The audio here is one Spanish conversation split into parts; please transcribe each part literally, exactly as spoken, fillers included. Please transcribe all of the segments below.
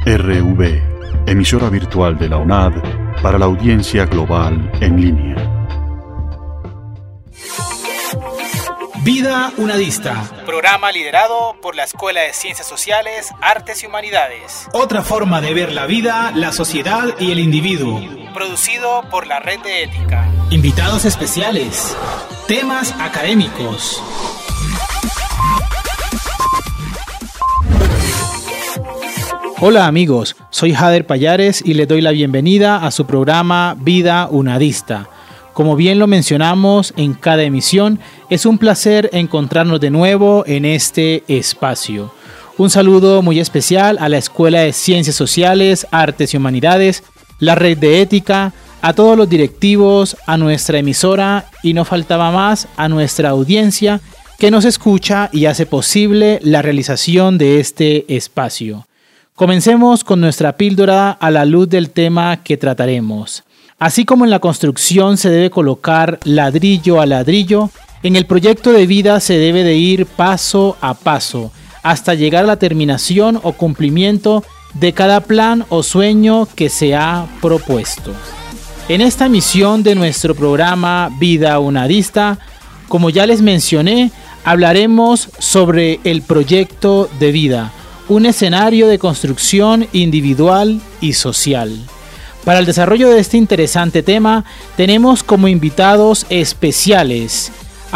R V, emisora virtual de la U N A D para la audiencia global en línea. Vida Unadista, programa liderado por la Escuela de Ciencias Sociales, Artes y Humanidades. Otra forma de ver la vida, la sociedad y el individuo. Producido por la Red de Ética. Invitados especiales. Temas académicos. Hola amigos, soy Jader Payares y les doy la bienvenida a su programa Vida Unadista. Como bien lo mencionamos en cada emisión, es un placer encontrarnos de nuevo en este espacio. Un saludo muy especial a la Escuela de Ciencias Sociales, Artes y Humanidades, la Red de Ética, a todos los directivos, a nuestra emisora y no faltaba más, a nuestra audiencia que nos escucha y hace posible la realización de este espacio. Comencemos con nuestra píldora a la luz del tema que trataremos. Así como en la construcción se debe colocar ladrillo a ladrillo, en el proyecto de vida se debe de ir paso a paso hasta llegar a la terminación o cumplimiento de cada plan o sueño que se ha propuesto. En esta emisión de nuestro programa Vida Unadista, como ya les mencioné, hablaremos sobre el proyecto de vida, un escenario de construcción individual y social. Para el desarrollo de este interesante tema, tenemos como invitados especiales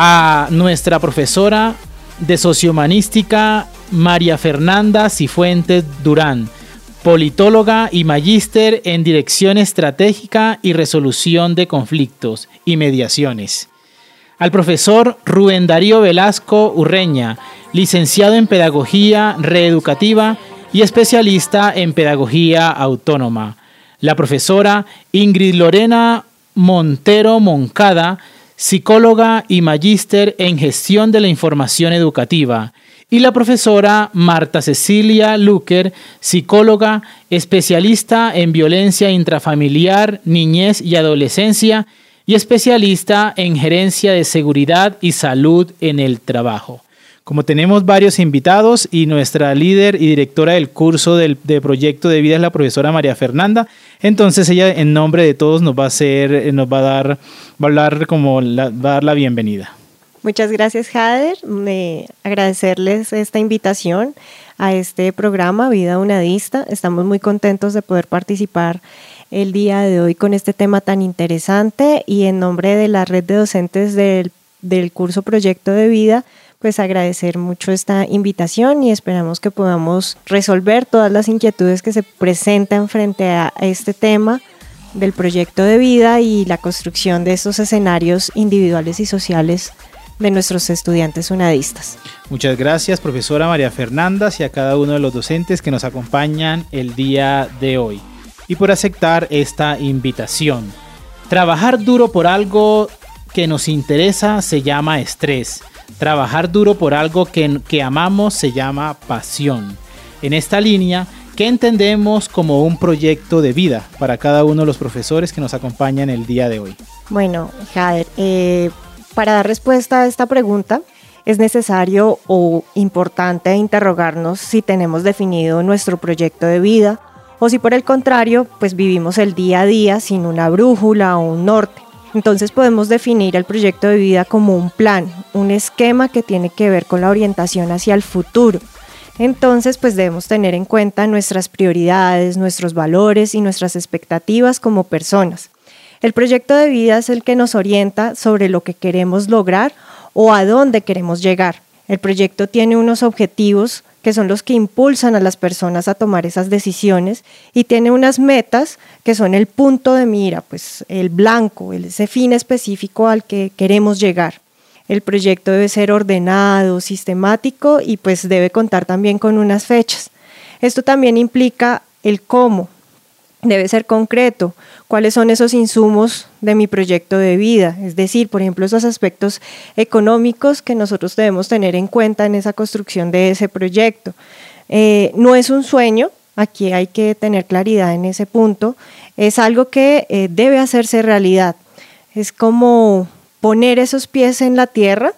a nuestra profesora de Sociohumanística, María Fernanda Cifuentes Durán, politóloga y magíster en Dirección Estratégica y Resolución de Conflictos y Mediaciones. Al profesor Rubén Darío Velasco Urreña, licenciado en Pedagogía Reeducativa y especialista en Pedagogía Autónoma. La profesora Ingrid Lorena Montero Moncada, psicóloga y magíster en Gestión de la Información Educativa. Y la profesora Marta Cecilia Luker, psicóloga, especialista en violencia intrafamiliar, niñez y adolescencia y especialista en gerencia de seguridad y salud en el trabajo. Como tenemos varios invitados y nuestra líder y directora del curso del de proyecto de vida es la profesora María Fernanda, entonces ella en nombre de todos nos va a hacer, nos va a dar, va a hablar como la, va a dar la bienvenida. Muchas gracias, Jader. Me agradecerles esta invitación a este programa Vida Unadista. Estamos muy contentos de poder participar el día de hoy con este tema tan interesante y en nombre de la red de docentes del, del curso Proyecto de Vida, pues agradecer mucho esta invitación y esperamos que podamos resolver todas las inquietudes que se presentan frente a este tema del proyecto de vida y la construcción de estos escenarios individuales y sociales de nuestros estudiantes unadistas. Muchas gracias, profesora María Fernanda, y a cada uno de los docentes que nos acompañan el día de hoy y por aceptar esta invitación. Trabajar duro por algo que nos interesa se llama estrés. Trabajar duro por algo que, que amamos se llama pasión. En esta línea, ¿qué entendemos como un proyecto de vida para cada uno de los profesores que nos acompañan el día de hoy? Bueno, Jader, eh, para dar respuesta a esta pregunta, es necesario o importante interrogarnos si tenemos definido nuestro proyecto de vida o si por el contrario, pues vivimos el día a día sin una brújula o un norte. Entonces podemos definir el proyecto de vida como un plan, un esquema que tiene que ver con la orientación hacia el futuro. Entonces pues debemos tener en cuenta nuestras prioridades, nuestros valores y nuestras expectativas como personas. El proyecto de vida es el que nos orienta sobre lo que queremos lograr o a dónde queremos llegar. El proyecto tiene unos objetivos que son los que impulsan a las personas a tomar esas decisiones y tiene unas metas que son el punto de mira, pues el blanco, ese fin específico al que queremos llegar. El proyecto debe ser ordenado, sistemático y pues debe contar también con unas fechas. Esto también implica el cómo. Debe ser concreto, cuáles son esos insumos de mi proyecto de vida, es decir, por ejemplo, esos aspectos económicos que nosotros debemos tener en cuenta en esa construcción de ese proyecto. Eh, no es un sueño, aquí hay que tener claridad en ese punto, es algo que eh, debe hacerse realidad, es como poner esos pies en la tierra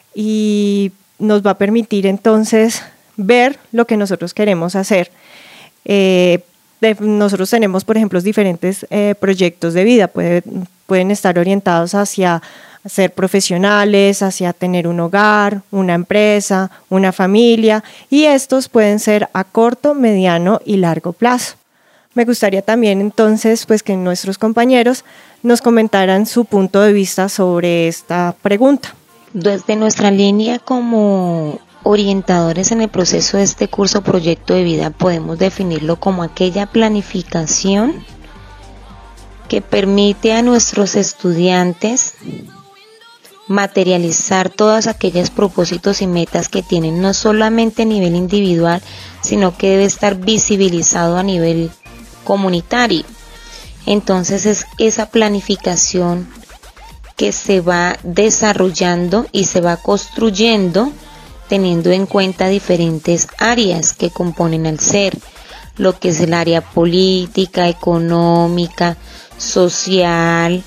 y nos va a permitir entonces ver lo que nosotros queremos hacer. Eh, de, nosotros tenemos, por ejemplo, diferentes eh, proyectos de vida. Puede, pueden estar orientados hacia ser profesionales, hacia tener un hogar, una empresa, una familia, y estos pueden ser a corto, mediano y largo plazo. Me gustaría también entonces pues que nuestros compañeros nos comentaran su punto de vista sobre esta pregunta. Desde nuestra línea como orientadores en el proceso de este curso Proyecto de Vida, podemos definirlo como aquella planificación que permite a nuestros estudiantes materializar todos aquellos propósitos y metas que tienen, no solamente a nivel individual, sino que debe estar visibilizado a nivel comunitario. Entonces es esa planificación que se va desarrollando y se va construyendo teniendo en cuenta diferentes áreas que componen al ser, lo que es el área política, económica, social,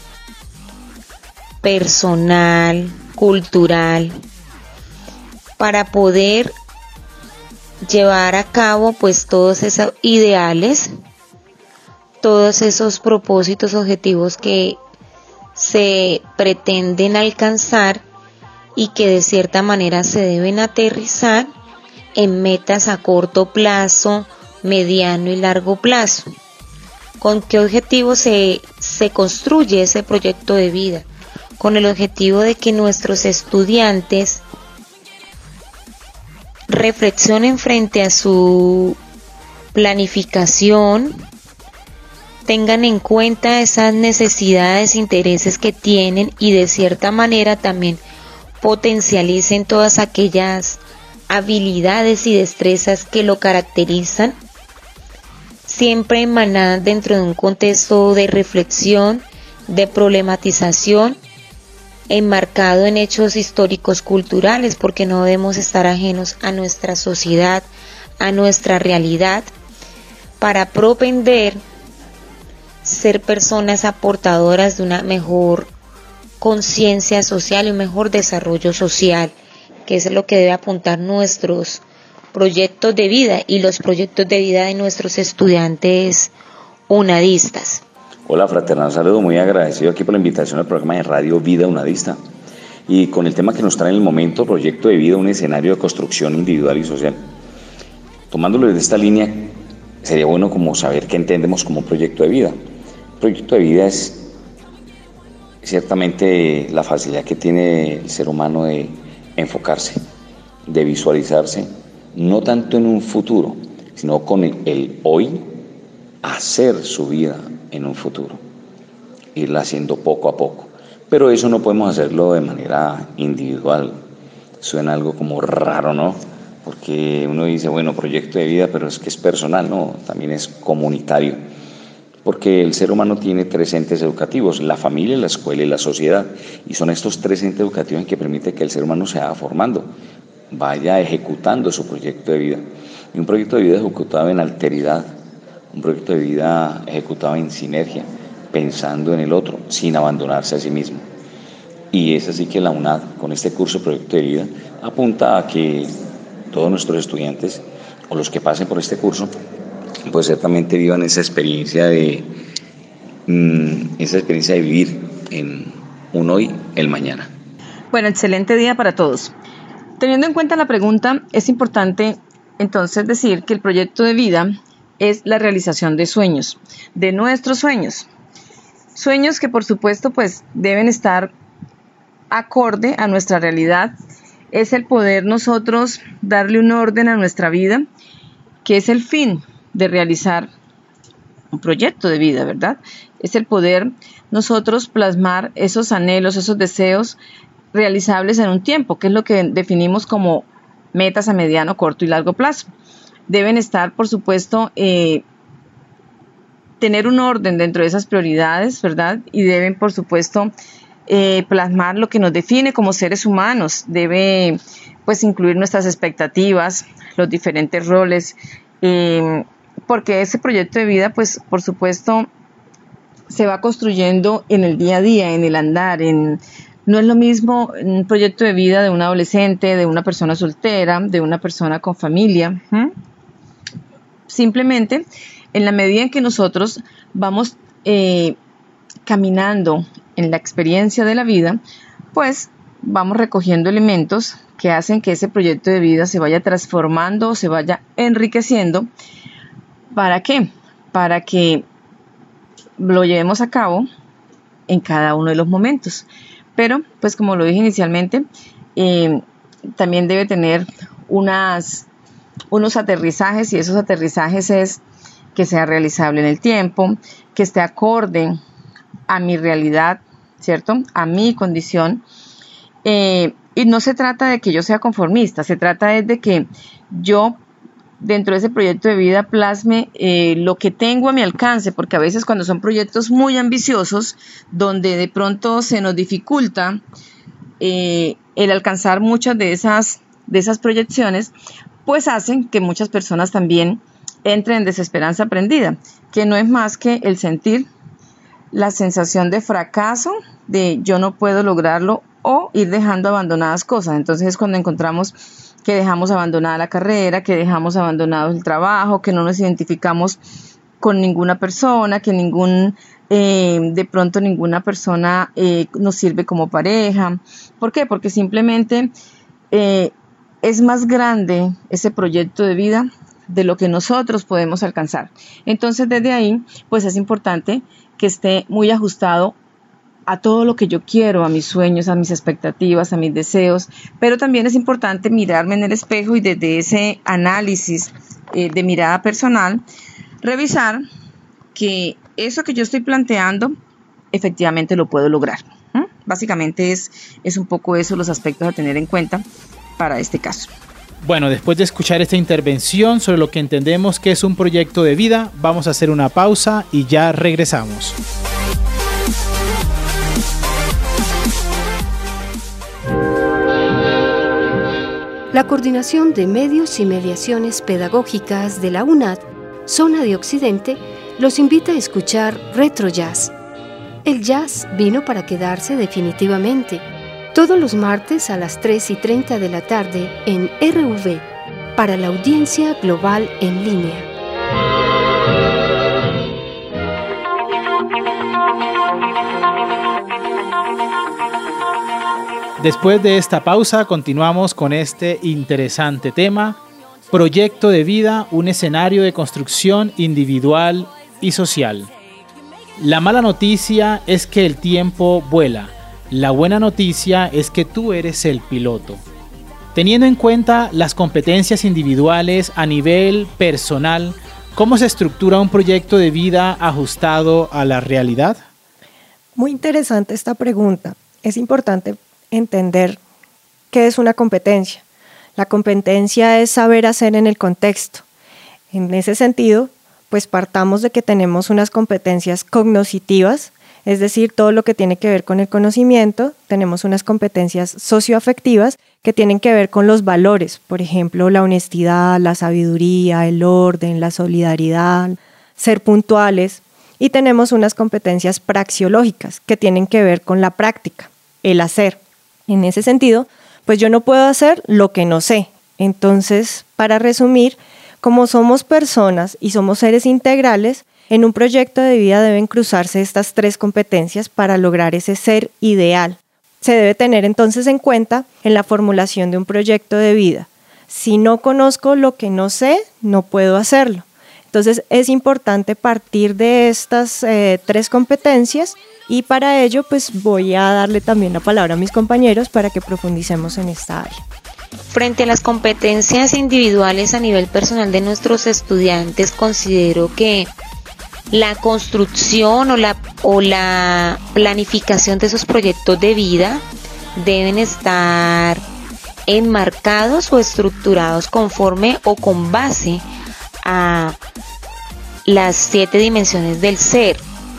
personal, cultural, para poder llevar a cabo pues todos esos ideales, todos esos propósitos, objetivos que se pretenden alcanzar y que de cierta manera se deben aterrizar en metas a corto plazo, mediano y largo plazo. ¿Con qué objetivo se, se construye ese proyecto de vida? Con el objetivo de que nuestros estudiantes reflexionen frente a su planificación, tengan en cuenta esas necesidades, intereses que tienen y de cierta manera también potencialicen todas aquellas habilidades y destrezas que lo caracterizan, siempre emanadas dentro de un contexto de reflexión, de problematización, enmarcado en hechos históricos culturales, porque no debemos estar ajenos a nuestra sociedad, a nuestra realidad, para propender ser personas aportadoras de una mejor conciencia social y un mejor desarrollo social, que es lo que debe apuntar nuestros proyectos de vida y los proyectos de vida de nuestros estudiantes unadistas. Hola, fraternal saludo, muy agradecido aquí por la invitación al programa de Radio Vida Unadista y con el tema que nos trae en el momento, Proyecto de Vida, un escenario de construcción individual y social. Tomándolo desde esta línea, sería bueno como saber qué entendemos como proyecto de vida. Proyecto de vida es ciertamente la facilidad que tiene el ser humano de enfocarse, de visualizarse, no tanto en un futuro, sino con el, el hoy, hacer su vida en un futuro, irla haciendo poco a poco. Pero eso no podemos hacerlo de manera individual. Suena algo como raro, ¿no? Porque uno dice, bueno, proyecto de vida, pero es que es personal, no, también es comunitario. Porque el ser humano tiene tres entes educativos, la familia, la escuela y la sociedad. Y son estos tres entes educativos que permiten que el ser humano se vaya formando, vaya ejecutando su proyecto de vida. Y un proyecto de vida ejecutado en alteridad, un proyecto de vida ejecutado en sinergia, pensando en el otro, sin abandonarse a sí mismo. Y es así que la UNAD, con este curso Proyecto de Vida, apunta a que todos nuestros estudiantes, o los que pasen por este curso, pues ciertamente vivan esa experiencia de, mmm, esa experiencia de vivir en un hoy, el mañana. Bueno, excelente día para todos. Teniendo en cuenta la pregunta, es importante entonces decir que el proyecto de vida es la realización de sueños, de nuestros sueños. Sueños que por supuesto pues deben estar acorde a nuestra realidad. Es el poder nosotros darle un orden a nuestra vida, que es el fin de realizar un proyecto de vida, ¿verdad? Es el poder nosotros plasmar esos anhelos, esos deseos realizables en un tiempo, que es lo que definimos como metas a mediano, corto y largo plazo. Deben estar, por supuesto, eh, tener un orden dentro de esas prioridades, ¿verdad? Y deben, por supuesto, eh, plasmar lo que nos define como seres humanos. Debe, pues, incluir nuestras expectativas, los diferentes roles, eh, porque ese proyecto de vida, pues, por supuesto, se va construyendo en el día a día, en el andar, en... No es lo mismo un proyecto de vida de un adolescente, de una persona soltera, de una persona con familia. ¿Mm? simplemente en la medida en que nosotros vamos eh, caminando en la experiencia de la vida, pues vamos recogiendo elementos que hacen que ese proyecto de vida se vaya transformando, se vaya enriqueciendo. ¿Para qué? Para que lo llevemos a cabo en cada uno de los momentos. Pero, pues como lo dije inicialmente, eh, también debe tener unas, unos aterrizajes, y esos aterrizajes es que sea realizable en el tiempo, que esté acorde a mi realidad, ¿cierto? A mi condición. Eh, y no se trata de que yo sea conformista, se trata de que yo dentro de ese proyecto de vida plasme eh, lo que tengo a mi alcance, porque a veces cuando son proyectos muy ambiciosos, donde de pronto se nos dificulta eh, el alcanzar muchas de esas, de esas proyecciones, pues hacen que muchas personas también entren en desesperanza aprendida, que no es más que el sentir la sensación de fracaso, de yo no puedo lograrlo, o ir dejando abandonadas cosas. Entonces es cuando encontramos que dejamos abandonada la carrera, que dejamos abandonado el trabajo, que no nos identificamos con ninguna persona, que ningún eh, de pronto ninguna persona eh, nos sirve como pareja. ¿Por qué? Porque simplemente eh, es más grande ese proyecto de vida de lo que nosotros podemos alcanzar. Entonces desde ahí pues es importante que esté muy ajustado a todo lo que yo quiero, a mis sueños, a mis expectativas, a mis deseos, pero también es importante mirarme en el espejo y desde ese análisis eh, de mirada personal, revisar que eso que yo estoy planteando efectivamente lo puedo lograr. ¿Mm? Básicamente es, es un poco eso los aspectos a tener en cuenta para este caso. Bueno, después de escuchar esta intervención sobre lo que entendemos que es un proyecto de vida, vamos a hacer una pausa y ya regresamos. La Coordinación de Medios y Mediaciones Pedagógicas de la UNAD, Zona de Occidente, los invita a escuchar Retro Jazz. El jazz vino para quedarse definitivamente. Todos los martes a las tres y treinta de la tarde en R V, para la audiencia global en línea. Después de esta pausa, continuamos con este interesante tema, Proyecto de vida, un escenario de construcción individual y social. La mala noticia es que el tiempo vuela. La buena noticia es que tú eres el piloto. Teniendo en cuenta las competencias individuales a nivel personal, ¿cómo se estructura un proyecto de vida ajustado a la realidad? Muy interesante esta pregunta. Es importante entender qué es una competencia. La competencia es saber hacer en el contexto. En ese sentido, pues partamos de que tenemos unas competencias cognitivas, es decir, todo lo que tiene que ver con el conocimiento. Tenemos unas competencias socioafectivas que tienen que ver con los valores, por ejemplo, la honestidad, la sabiduría, el orden, la solidaridad, ser puntuales. Y tenemos unas competencias praxiológicas que tienen que ver con la práctica, el hacer. En ese sentido, pues yo no puedo hacer lo que no sé. Entonces, para resumir, como somos personas y somos seres integrales, en un proyecto de vida deben cruzarse estas tres competencias para lograr ese ser ideal. Se debe tener entonces en cuenta en la formulación de un proyecto de vida. Si no conozco lo que no sé, no puedo hacerlo. Entonces es importante partir de estas eh, tres competencias y para ello pues voy a darle también la palabra a mis compañeros para que profundicemos en esta área. Frente a las competencias individuales a nivel personal de nuestros estudiantes, considero que la construcción o la, o la planificación de esos proyectos de vida deben estar enmarcados o estructurados conforme o con base a las siete dimensiones del ser,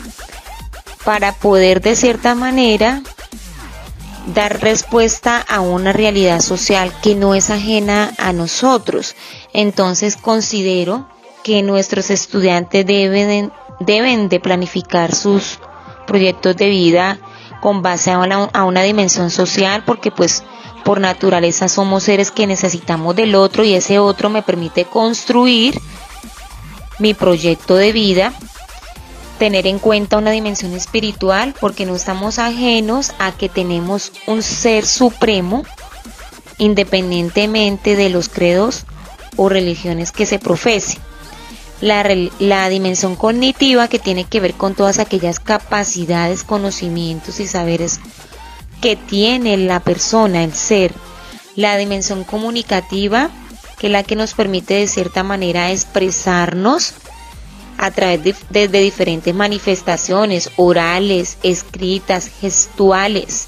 para poder de cierta manera dar respuesta a una realidad social que no es ajena a nosotros. Entonces considero que nuestros estudiantes deben, deben de planificar sus proyectos de vida con base a una, a una dimensión social, porque pues por naturaleza somos seres que necesitamos del otro y ese otro me permite construir mi proyecto de vida, tener en cuenta una dimensión espiritual, porque no estamos ajenos a que tenemos un ser supremo, independientemente de los credos o religiones que se profesen. La, la dimensión cognitiva, que tiene que ver con todas aquellas capacidades, conocimientos y saberes que tiene la persona, el ser. La dimensión comunicativa, que es la que nos permite de cierta manera expresarnos a través de, de, de diferentes manifestaciones orales, escritas, gestuales,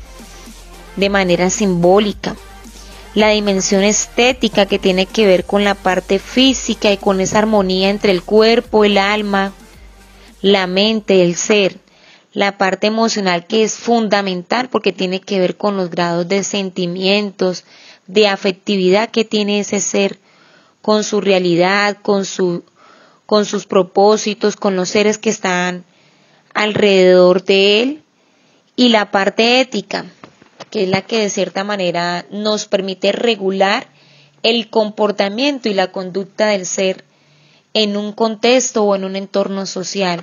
de manera simbólica. La dimensión estética, que tiene que ver con la parte física y con esa armonía entre el cuerpo, el alma, la mente, el ser. La parte emocional, que es fundamental porque tiene que ver con los grados de sentimientos, de afectividad que tiene ese ser con su realidad, con su, con sus propósitos, con los seres que están alrededor de él. Y la parte ética, que es la que de cierta manera nos permite regular el comportamiento y la conducta del ser en un contexto o en un entorno social.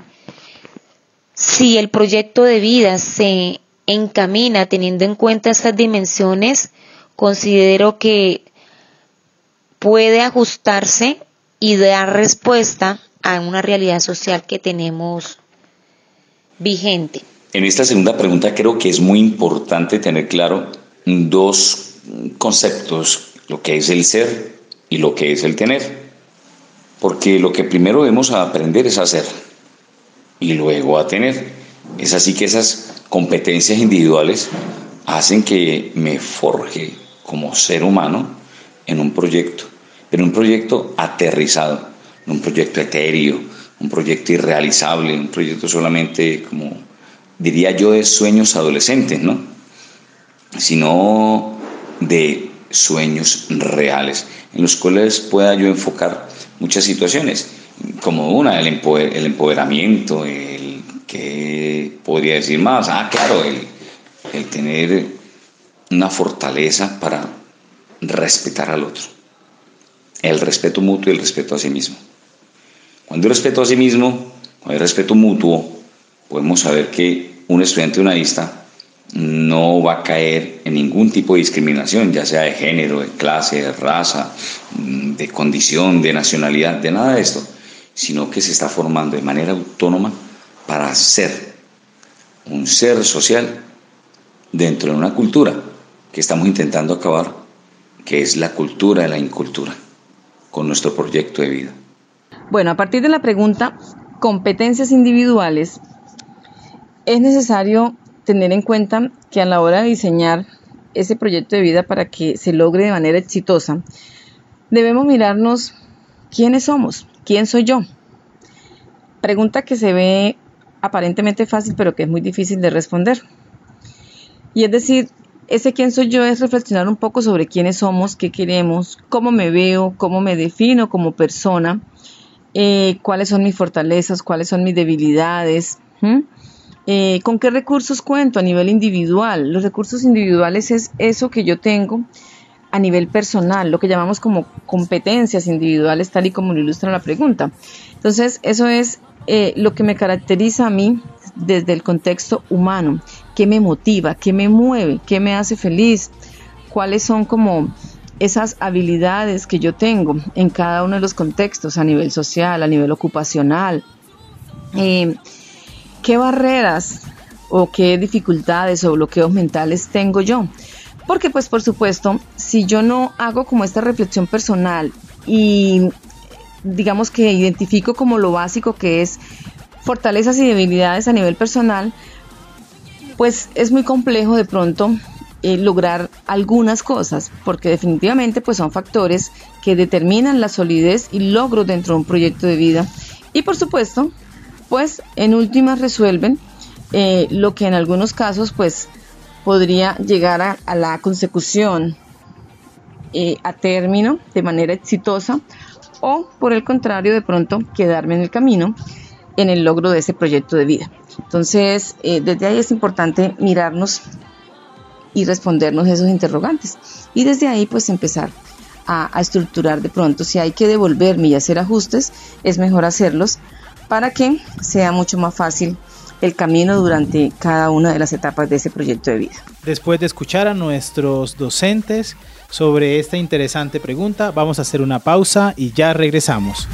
Si el proyecto de vida se encamina teniendo en cuenta estas dimensiones, considero que puede ajustarse y dar respuesta a una realidad social que tenemos vigente. En esta segunda pregunta creo que es muy importante tener claro dos conceptos, lo que es el ser y lo que es el tener. Porque lo que primero debemos aprender es a ser y luego a tener. Es así que esas competencias individuales hacen que me forje como ser humano en un proyecto, pero un proyecto aterrizado, no un proyecto etéreo, un proyecto irrealizable, un proyecto solamente como, diría yo, de sueños adolescentes, ¿no? Sino de sueños reales, en los cuales pueda yo enfocar muchas situaciones, como una, el, empoder, el empoderamiento, el que podría decir más, ah, claro, el, el tener una fortaleza para respetar al otro, el respeto mutuo y el respeto a sí mismo. Cuando hay respeto a sí mismo, cuando hay respeto mutuo, podemos saber que un estudiante unadista no va a caer en ningún tipo de discriminación, ya sea de género, de clase, de raza, de condición, de nacionalidad, de nada de esto, sino que se está formando de manera autónoma para ser un ser social dentro de una cultura que estamos intentando acabar, que es la cultura de la incultura, con nuestro proyecto de vida. Bueno, a partir de la pregunta, competencias individuales, es necesario tener en cuenta que a la hora de diseñar ese proyecto de vida para que se logre de manera exitosa, debemos mirarnos quiénes somos, quién soy yo. Pregunta que se ve aparentemente fácil, pero que es muy difícil de responder. Y es decir, ese quién soy yo es reflexionar un poco sobre quiénes somos, qué queremos, cómo me veo, cómo me defino como persona, eh, cuáles son mis fortalezas, cuáles son mis debilidades, ¿Mm? Eh, ¿Con qué recursos cuento a nivel individual? Los recursos individuales es eso que yo tengo a nivel personal, lo que llamamos como competencias individuales, tal y como lo ilustra la pregunta. Entonces, eso es eh, lo que me caracteriza a mí desde el contexto humano. ¿Qué me motiva? ¿Qué me mueve? ¿Qué me hace feliz? ¿Cuáles son como esas habilidades que yo tengo en cada uno de los contextos, a nivel social, a nivel ocupacional? Eh, ¿Qué barreras o qué dificultades o bloqueos mentales tengo yo? Porque pues por supuesto, si yo no hago como esta reflexión personal y digamos que identifico como lo básico que es fortalezas y debilidades a nivel personal, pues es muy complejo de pronto eh, lograr algunas cosas, porque definitivamente pues son factores que determinan la solidez y logro dentro de un proyecto de vida. Y por supuesto, pues en últimas resuelven eh, lo que en algunos casos pues podría llegar a, a la consecución eh, a término de manera exitosa, o por el contrario de pronto quedarme en el camino en el logro de ese proyecto de vida. Entonces eh, desde ahí es importante mirarnos y respondernos esos interrogantes y desde ahí pues empezar a, a estructurar de pronto. Si hay que devolverme y hacer ajustes, es mejor hacerlos para que sea mucho más fácil el camino durante cada una de las etapas de ese proyecto de vida. Después de escuchar a nuestros docentes sobre esta interesante pregunta, vamos a hacer una pausa y ya regresamos.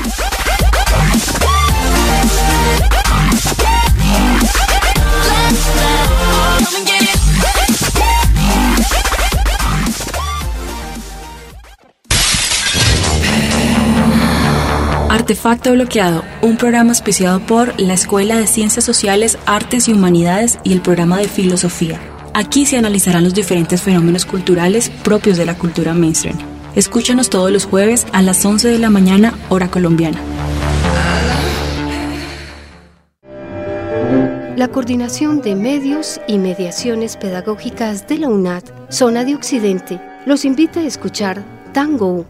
Artefacto Bloqueado, un programa auspiciado por la Escuela de Ciencias Sociales, Artes y Humanidades y el programa de Filosofía. Aquí se analizarán los diferentes fenómenos culturales propios de la cultura mainstream. Escúchanos todos los jueves a las once de la mañana, hora colombiana. La Coordinación de Medios y Mediaciones Pedagógicas de la UNAD, Zona de Occidente, los invita a escuchar Tango.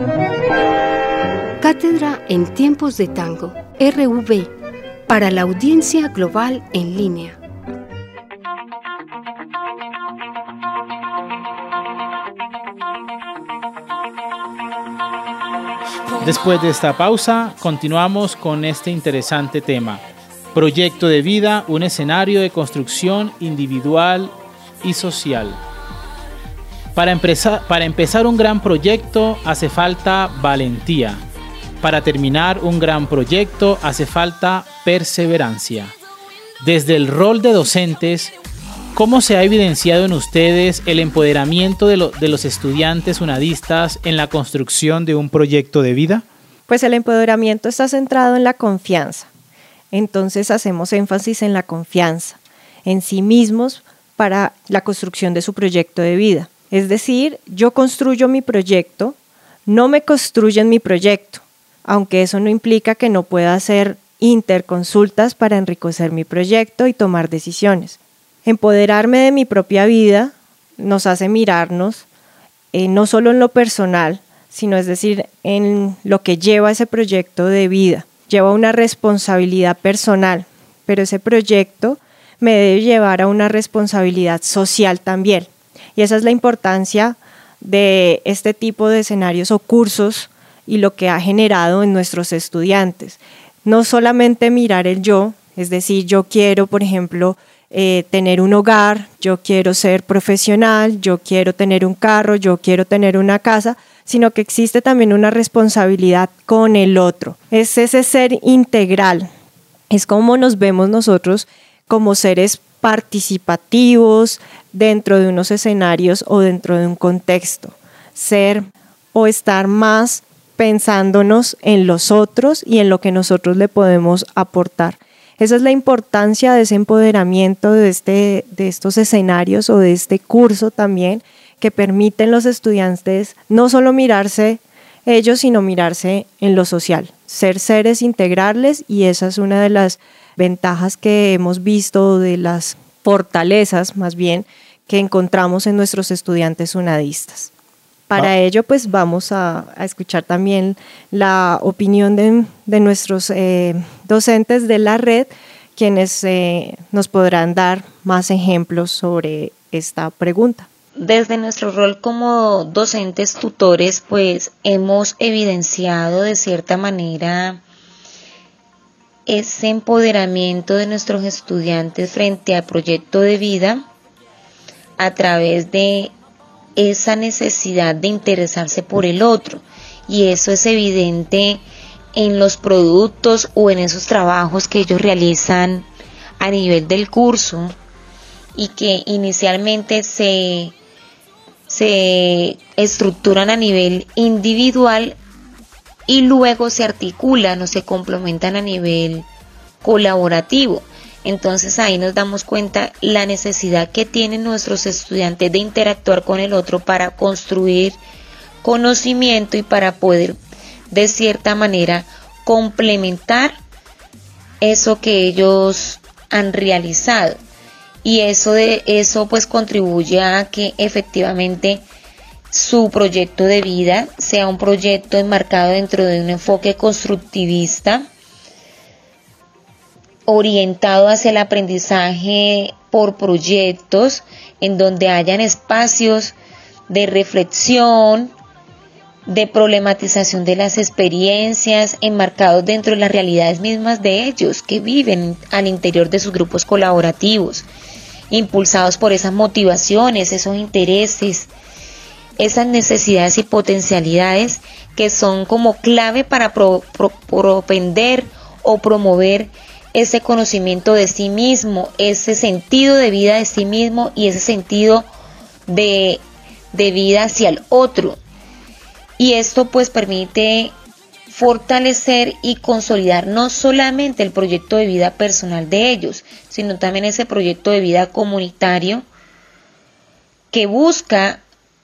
Cátedra en Tiempos de Tango, R V, para la audiencia global en línea. Después de esta pausa, continuamos con este interesante tema. Proyecto de vida, un escenario de construcción individual y social. Para empezar, para empezar un gran proyecto hace falta valentía. Para terminar un gran proyecto hace falta perseverancia. Desde el rol de docentes, ¿cómo se ha evidenciado en ustedes el empoderamiento de, lo, de los estudiantes unadistas en la construcción de un proyecto de vida? Pues el empoderamiento está centrado en la confianza. Entonces hacemos énfasis en la confianza en sí mismos para la construcción de su proyecto de vida. Es decir, yo construyo mi proyecto, no me construyen mi proyecto, aunque eso no implica que no pueda hacer interconsultas para enriquecer mi proyecto y tomar decisiones. Empoderarme de mi propia vida nos hace mirarnos eh, no solo en lo personal, sino es decir, en lo que lleva ese proyecto de vida. Lleva una responsabilidad personal, pero ese proyecto me debe llevar a una responsabilidad social también. Y esa es la importancia de este tipo de escenarios o cursos y lo que ha generado en nuestros estudiantes. No solamente mirar el yo, es decir, yo quiero, por ejemplo, eh, tener un hogar, yo quiero ser profesional, yo quiero tener un carro, yo quiero tener una casa, sino que existe también una responsabilidad con el otro. Es ese ser integral, es como nos vemos nosotros como seres participativos dentro de unos escenarios o dentro de un contexto. Ser o estar más pensándonos en los otros y en lo que nosotros le podemos aportar. Esa es la importancia de ese empoderamiento de, este, de estos escenarios o de este curso también, que permiten los estudiantes no solo mirarse ellos, sino mirarse en lo social, ser seres integrales, y esa es una de las ventajas que hemos visto, de las fortalezas más bien que encontramos en nuestros estudiantes unadistas. Para ah. ello, pues vamos a, a escuchar también la opinión de, de nuestros eh, docentes de la red, quienes eh, nos podrán dar más ejemplos sobre esta pregunta. Desde nuestro rol como docentes tutores, pues hemos evidenciado de cierta manera ese empoderamiento de nuestros estudiantes frente al proyecto de vida a través de esa necesidad de interesarse por el otro, y eso es evidente en los productos o en esos trabajos que ellos realizan a nivel del curso, y que inicialmente se, se estructuran a nivel individual y luego se articulan o se complementan a nivel colaborativo. Entonces ahí nos damos cuenta la necesidad que tienen nuestros estudiantes de interactuar con el otro para construir conocimiento y para poder de cierta manera complementar eso que ellos han realizado. Y eso de eso pues contribuye a que efectivamente su proyecto de vida sea un proyecto enmarcado dentro de un enfoque constructivista, orientado hacia el aprendizaje por proyectos, en donde hayan espacios de reflexión, de problematización de las experiencias, enmarcados dentro de las realidades mismas de ellos, que viven al interior de sus grupos colaborativos, impulsados por esas motivaciones, esos intereses, esas necesidades y potencialidades que son como clave para pro, pro, propender o promover ese conocimiento de sí mismo, ese sentido de vida de sí mismo y ese sentido de, de vida hacia el otro. Y esto pues permite fortalecer y consolidar no solamente el proyecto de vida personal de ellos, sino también ese proyecto de vida comunitario que busca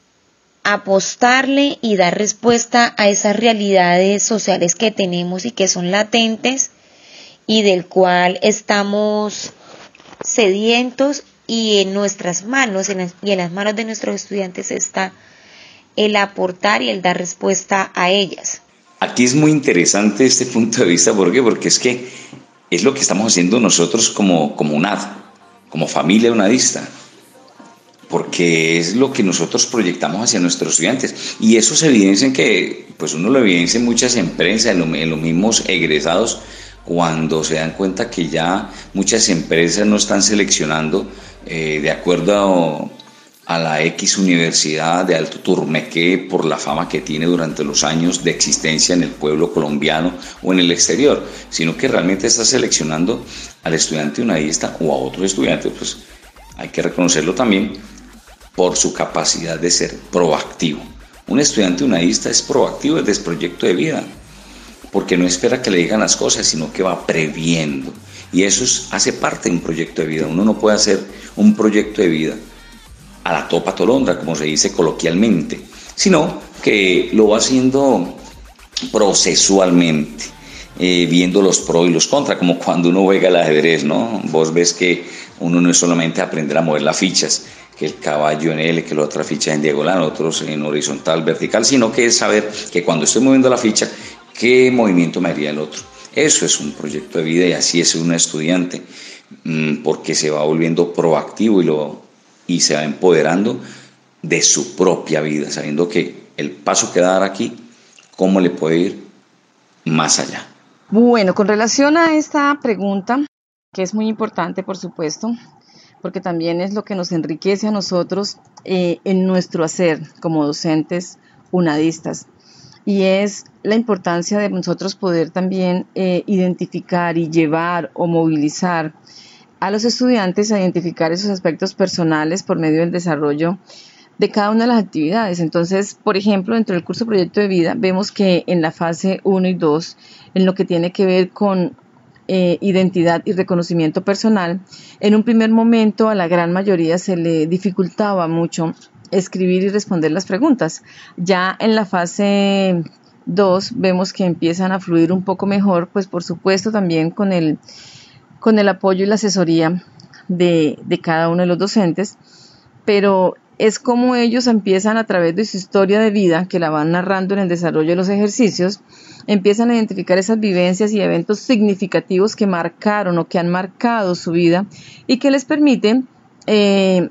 apostarle y dar respuesta a esas realidades sociales que tenemos y que son latentes y del cual estamos sedientos, y en nuestras manos en las, y en las manos de nuestros estudiantes está el aportar y el dar respuesta a ellas. Aquí es muy interesante este punto de vista, ¿por qué? Porque es que es lo que estamos haciendo nosotros como, como UNAD, como familia unadista, porque es lo que nosotros proyectamos hacia nuestros estudiantes, y eso se evidencia en que, pues uno lo evidencia en muchas empresas, en, lo, en los mismos egresados, cuando se dan cuenta que ya muchas empresas no están seleccionando eh, de acuerdo a, a la X universidad de Alto Turmequé por la fama que tiene durante los años de existencia en el pueblo colombiano o en el exterior, sino que realmente está seleccionando al estudiante unadista o a otros estudiantes, pues hay que reconocerlo también, por su capacidad de ser proactivo. Un estudiante unadista es proactivo desde el proyecto de vida, porque no espera que le digan las cosas, sino que va previendo. Y eso es, hace parte de un proyecto de vida. Uno no puede hacer un proyecto de vida a la topa tolondra, como se dice coloquialmente, sino que lo va haciendo procesualmente, eh, viendo los pros y los contras, como cuando uno juega al ajedrez, ¿no? Vos ves que uno no es solamente aprender a mover las fichas, que el caballo en L, que la otra ficha en diagonal, otros en horizontal, vertical, sino que es saber que cuando estoy moviendo la ficha, qué movimiento me haría el otro. Eso es un proyecto de vida, y así es un estudiante, porque se va volviendo proactivo y, lo, y se va empoderando de su propia vida, sabiendo que el paso que va a dar aquí, cómo le puede ir más allá. Bueno, con relación a esta pregunta, que es muy importante, por supuesto, porque también es lo que nos enriquece a nosotros eh, en nuestro hacer como docentes unadistas, y es la importancia de nosotros poder también eh, identificar y llevar o movilizar a los estudiantes a identificar esos aspectos personales por medio del desarrollo de cada una de las actividades. Entonces, por ejemplo, dentro del curso Proyecto de Vida, vemos que en la fase uno y dos, en lo que tiene que ver con Eh, identidad y reconocimiento personal, en un primer momento a la gran mayoría se le dificultaba mucho escribir y responder las preguntas. Ya en la fase dos vemos que empiezan a fluir un poco mejor, pues por supuesto también con el, con el apoyo y la asesoría de, de cada uno de los docentes, pero es como ellos empiezan a través de su historia de vida, que la van narrando en el desarrollo de los ejercicios, empiezan a identificar esas vivencias y eventos significativos que marcaron o que han marcado su vida y que les permiten eh,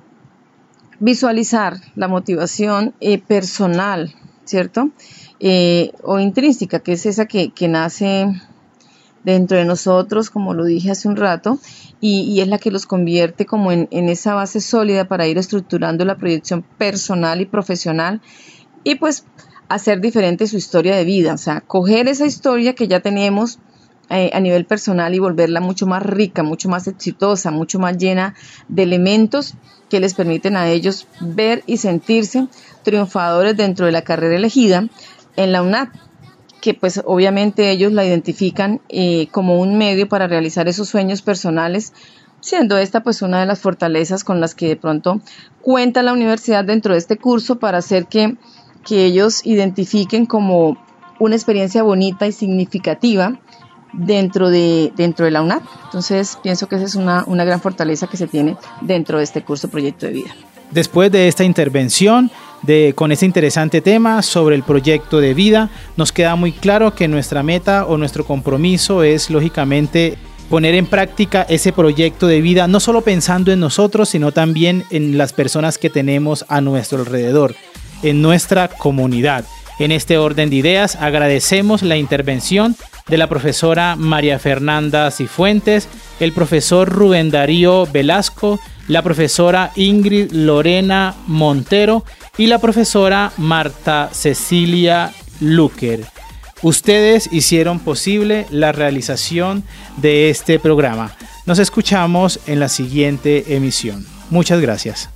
visualizar la motivación eh, personal, ¿cierto? Eh, o intrínseca, que es esa que, que nace dentro de nosotros, como lo dije hace un rato, y, y es la que los convierte como en, en esa base sólida para ir estructurando la proyección personal y profesional, y pues hacer diferente su historia de vida, o sea, coger esa historia que ya tenemos eh, a nivel personal y volverla mucho más rica, mucho más exitosa, mucho más llena de elementos que les permiten a ellos ver y sentirse triunfadores dentro de la carrera elegida en la UNAD, que pues obviamente ellos la identifican eh, como un medio para realizar esos sueños personales, siendo esta pues una de las fortalezas con las que de pronto cuenta la universidad dentro de este curso para hacer que, que ellos identifiquen como una experiencia bonita y significativa dentro de, dentro de la UNAD. Entonces pienso que esa es una, una gran fortaleza que se tiene dentro de este curso Proyecto de Vida. Después de esta intervención, de, con este interesante tema sobre el proyecto de vida, nos queda muy claro que nuestra meta o nuestro compromiso es, lógicamente, poner en práctica ese proyecto de vida, no solo pensando en nosotros, sino también en las personas que tenemos a nuestro alrededor, en nuestra comunidad. En este orden de ideas, agradecemos la intervención de la profesora María Fernanda Cifuentes, el profesor Rubén Darío Velasco, la profesora Ingrid Lorena Montero y la profesora Marta Cecilia Luker. Ustedes hicieron posible la realización de este programa. Nos escuchamos en la siguiente emisión. Muchas gracias.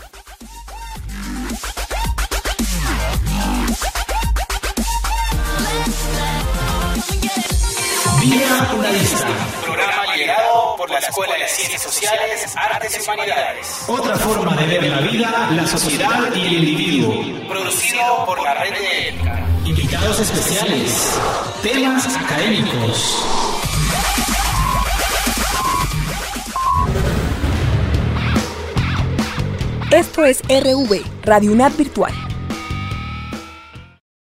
Vida Unadista, programa liderado por la Escuela de Ciencias Sociales, Artes y Humanidades. Otra forma de ver la vida, la sociedad y el individuo. Producido por la Red de Ética. Invitados especiales, temas académicos. Esto es R V, Radio UNAD Virtual.